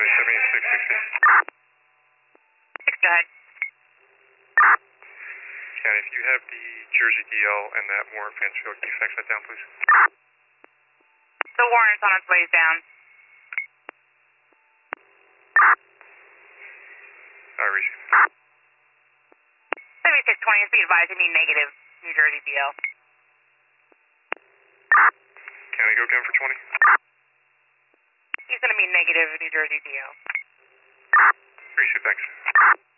County 7660. 6, go ahead. County, if you have the Jersey DL and that warrant Mansfield, can you fax that down, please? The warrant is on its way down. Receive. 7620 is be advised to be negative New Jersey DL. County, go again for 20. He's going to be negative New Jersey DL. Appreciate it, thanks.